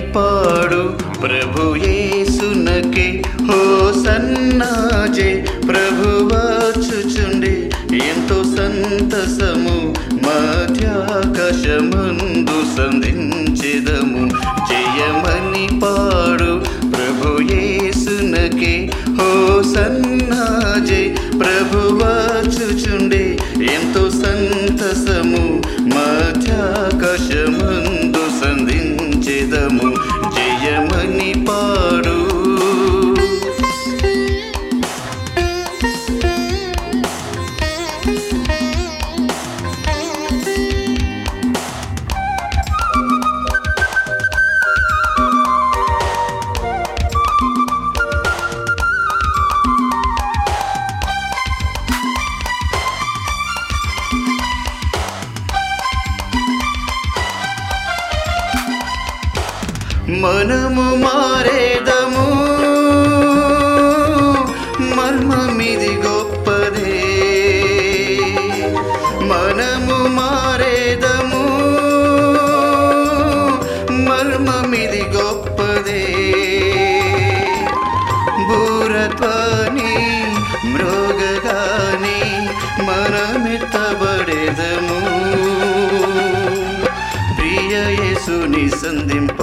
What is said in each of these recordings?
పాడు ప్రభు యేసునకే హోసన్నా జై ప్రభు వచ్చుచుండే ఎంతో సంతసము మధ్యాకాశమందు సంధించెదము జయమని పాడు ప్రభు యేసునకే హోసన్నా జై ప్రభు వచ్చుచుండే ఎంతో సంతసము మధ్యాకాశమందు సంధించెదము జయమని పాడు. మనము మారేదము మర్మమిది గొప్పదే, మనము మారేదము మర్మమిది గొప్పదే. బూరత్వాని మృగగాని మనమెత్తబడేదము ప్రియ యేసుని సంధింప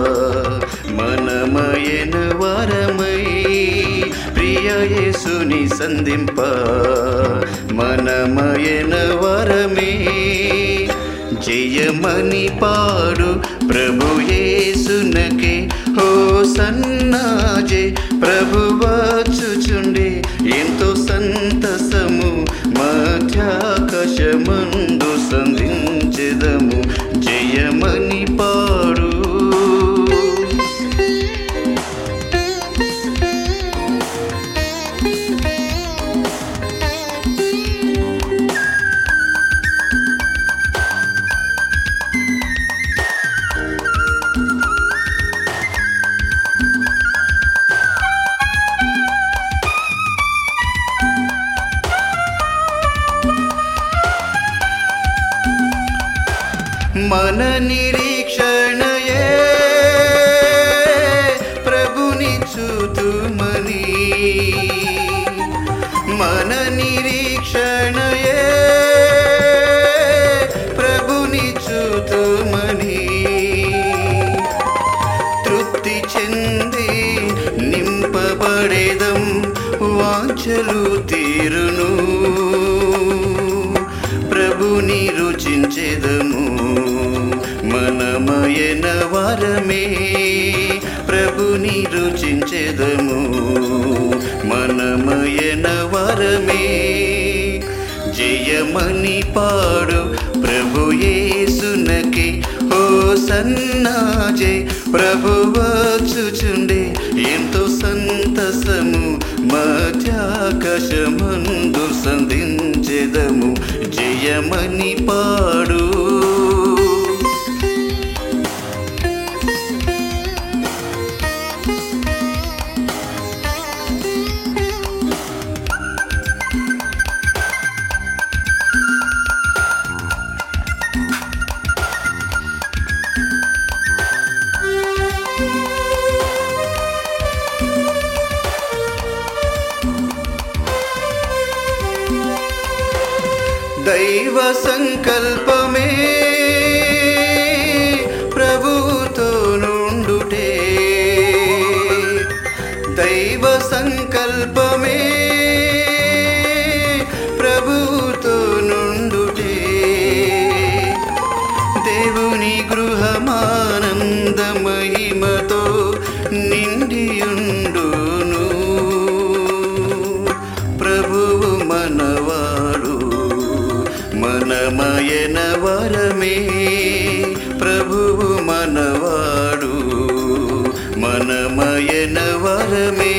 మనమయన వరమై, ప్రియ యేసుని సంధింప మనమయన వరమే జయమని పాడు ప్రభు యేసునకే హోసన్నా జై ప్రభు వచ్చుచుండే ఎంతో సంతసము మధ్యాకాశమందు సంధించెదము జయమని పాడు. మన నిరీక్షణయే ప్రభుని చూతుమని, మన నిరీక్షణయే ప్రభుని చూతుమని తృప్తి చెంది నింపబడేదం వాంఛలు తీరును ప్రభుని రుచించెదము మనమయన వరమే, ప్రభుని రుచించెదము మనమయన వరమే జయమని పాడు ప్రభు యేసునకే హోసన్నా జై ప్రభు వచ్చుచుండే ఎంతో సంతసము మధ్యాకాశమందు సంధించెదము జయమని పాడు. దైవ సంకల్పమే ప్రభువుతో నుండుటే, దైవ సంకల్పమే ప్రభువుతో నుండుటే దేవుని గృహమానంద మహిమతో నిండియుండును ప్రభువు మనవాడు మనమయన వరమే, ప్రభువు మనవాడు మనమయన వరమే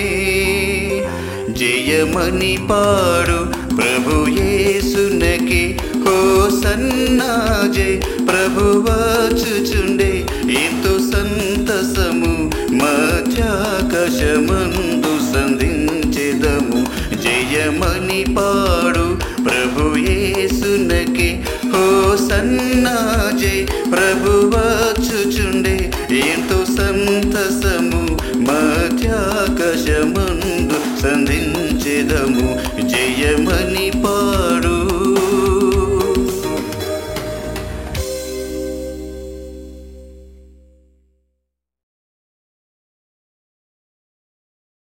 జయమని పాడు ప్రభు యేసునకే హోసన్నా జై ప్రభు వచ్చుచుండే ఎంతో సంతసము మధ్యాకాశమందు సంధించెదము జయమని పాడు ప్రభు యేసునకే హోసన్నా జై ప్రభు వచ్చుచుండే ఎంతో సంతసము మధ్యాకాశమందు సంధించెదము